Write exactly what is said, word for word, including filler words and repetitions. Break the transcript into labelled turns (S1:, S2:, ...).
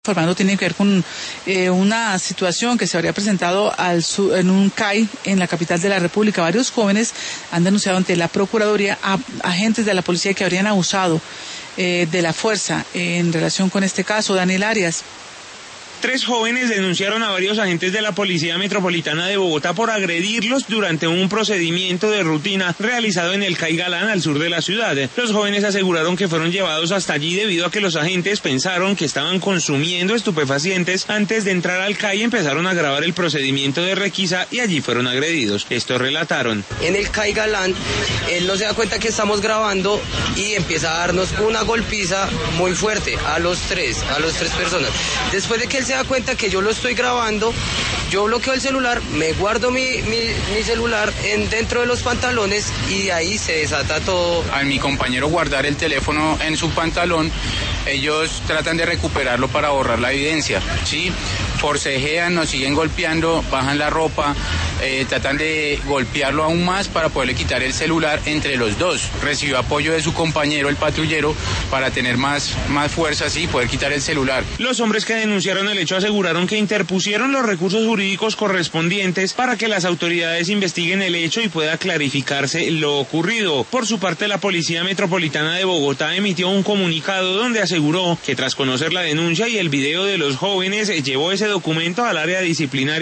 S1: Informando tiene que ver con eh, una situación que se habría presentado al su, en un C A I en la capital de la República. Varios jóvenes han denunciado ante la Procuraduría a agentes de la policía que habrían abusado eh, de la fuerza en relación con este caso. Daniel Arias.
S2: Tres jóvenes denunciaron a varios agentes de la Policía Metropolitana de Bogotá por agredirlos durante un procedimiento de rutina realizado en el C A I Galán al sur de la ciudad. Los jóvenes aseguraron que fueron llevados hasta allí debido a que los agentes pensaron que estaban consumiendo estupefacientes antes de entrar al C A I y empezaron a grabar el procedimiento de requisa y allí fueron agredidos. Esto relataron.
S3: En el C A I Galán, él no se da cuenta que estamos grabando y empieza a darnos una golpiza muy fuerte a los tres, a los tres personas. Después de que él se da cuenta que yo lo estoy grabando, yo bloqueo el celular, me guardo mi, mi, mi celular en, dentro de los pantalones y de ahí se desata todo.
S4: A mi compañero guardar el teléfono en su pantalón, ellos tratan de recuperarlo para borrar la evidencia, ¿sí? Forcejean, nos siguen golpeando, bajan la ropa, eh, tratan de golpearlo aún más para poderle quitar el celular entre los dos. Recibió apoyo de su compañero, el patrullero, para tener más, más fuerza y poder quitar el celular.
S2: Los hombres que denunciaron el hecho aseguraron que interpusieron los recursos jurídicos correspondientes para que las autoridades investiguen el hecho y pueda clarificarse lo ocurrido. Por su parte, la Policía Metropolitana de Bogotá emitió un comunicado donde aseguró que tras conocer la denuncia y el video de los jóvenes, llevó ese documento al área disciplinaria